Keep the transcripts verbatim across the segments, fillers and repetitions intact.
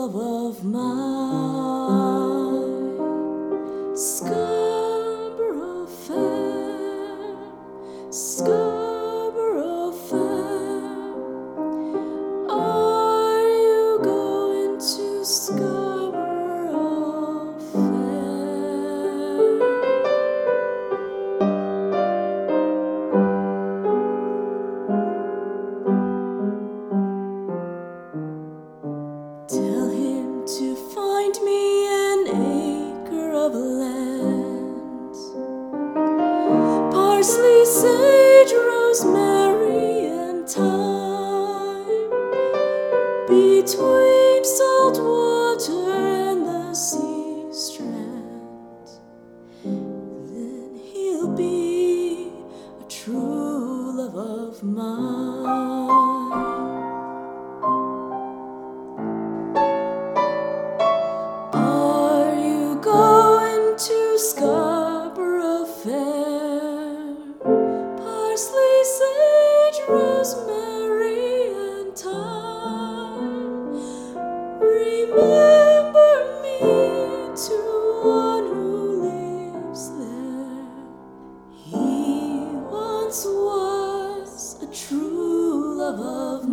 love of mine. Scarborough Fair, Scarborough Fair. Are you going to Scarborough Fair? Tell him to find me an acre of land, parsley, sage, rosemary, and thyme, between salt water and the sea strand. Then he'll be a true love of mine. To Scarborough Fair, parsley, sage, rosemary, and thyme. Remember me to one who lives there. He once was a true love of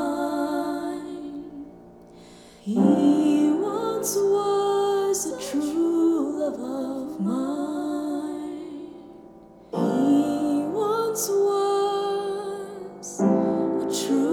mine. He once was a true love of mine. He once was a true